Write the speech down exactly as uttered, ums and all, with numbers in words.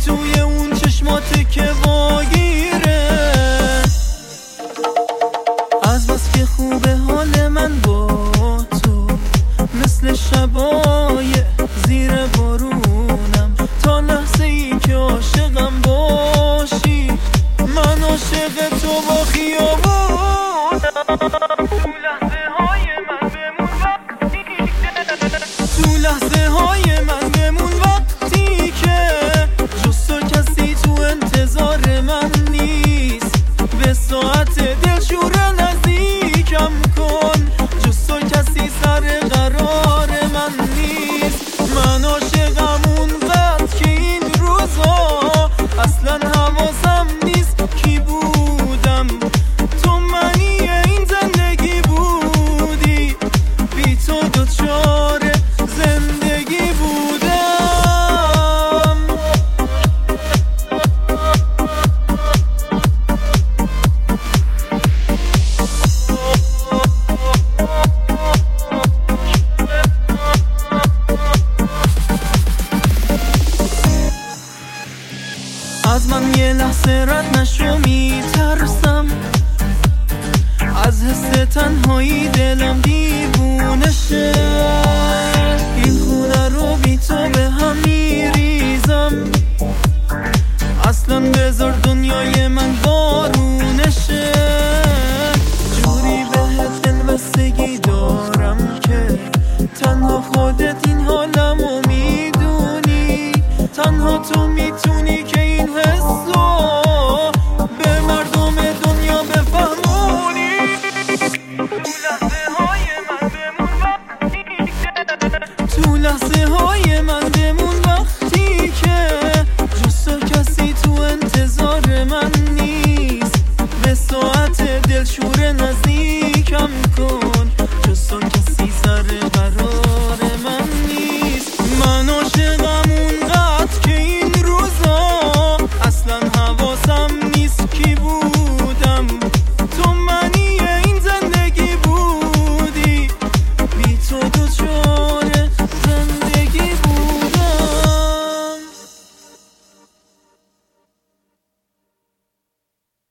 توی اون چشماته که واگیره. از بس که خوبه حال من با تو، مثل شبای زیر بارونم، تا لحظه ای که عاشقم باشی. من عاشق تو با خیابونم، تو لحظه های من بمون وقتی که تو لحظه های من بمون وقتی که جز تو کسی تو انتظار من نیست. به ساعت دلشور نزدیکم کن، جز تو کسی سر قرار من نیست. من عاشقم اونقدر که این روزا اصلا حواسم نیست کی بودم. تو منی این زندگی بودی، بی تو دوچار زندگی بودم. از من یه لحظه رد نشو، میترسم از حس تنهایی دلم دیوونه شه. این خونه رو بی تو به هم میریزم، اصلا بذار دنیای من بارونه شه. جوری بهت دلبستگی دارم که تنها خودت این حالمو میدونی. تنها تو میتونی که